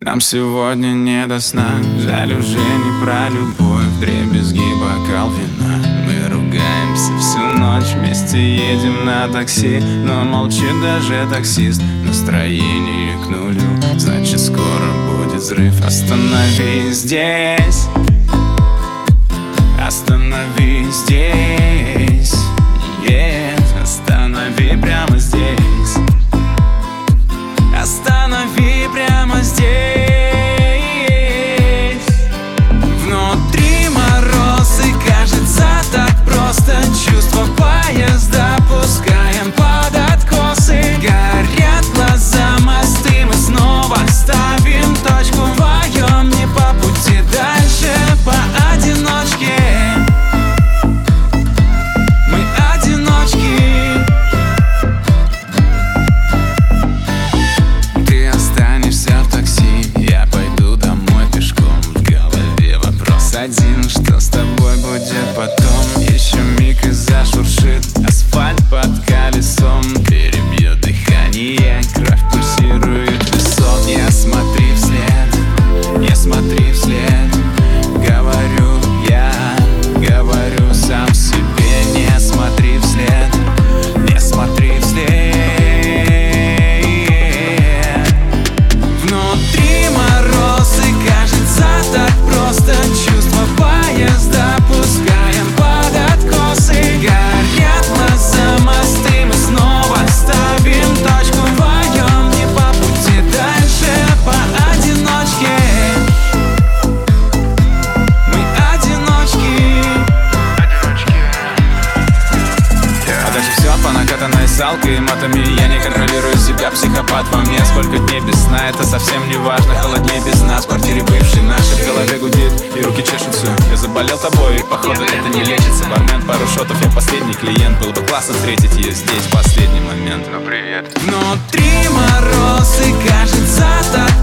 Нам сегодня не до сна. Жаль, уже не про любовь. Вдребезги бокал вина. Мы ругаемся всю ночь, вместе едем на такси, но молчит даже таксист. Настроение к нулю, значит скоро будет взрыв. Остановись здесь, остановись здесь. Нет, останови прямо здесь. Останови прямо здесь. Внутри мороз и кажется так просто. Чувство поезда пускаем под откосы. Горят глаза, мосты, мы снова ставим точку. Вдвоем не по пути, дальше поодиночке. Мы одиночки. Ты останешься в такси, я пойду домой пешком. В голове вопрос один: что с тобой будет потом? Еще миг и зашуршит асфальт под колесом. Перебьет дыхание, кровь пульсирует в висок. Не смотри вслед, не смотри вслед. Говорю сам себе, не смотри вслед, не смотри вслед. Внутри мороз и кажется так просто. Чувство поезда пускаем под откосы. Горят глаза, мосты, мы снова ставим точку. Вдвоем не по пути, дальше поодиночке. Мы одиночки. А дальше все по накатанной салкой и матами. Я не контролирую себя, психопат во мне. Сколько дней без сна, это совсем не важно. Холоднее без нас, в квартире бывшей нашей. В голове гудит и руки чешутся. Я заболел тобой, и походу это не лечится. Бармен, пару шотов, я последний клиент. Было бы классно встретить ее здесь в последний момент. Ну привет. Внутри мороз и кажется так